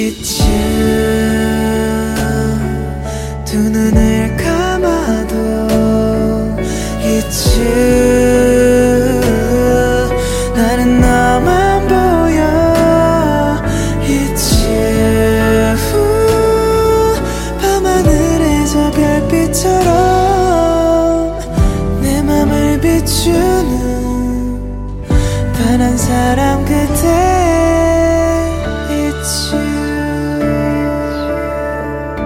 이쯤 두 눈을 감아도 이쯤 나는 너만 보여. 이쯤 밤하늘의 저 별빛처럼 내 맘을 비추는 단 한 사람 그대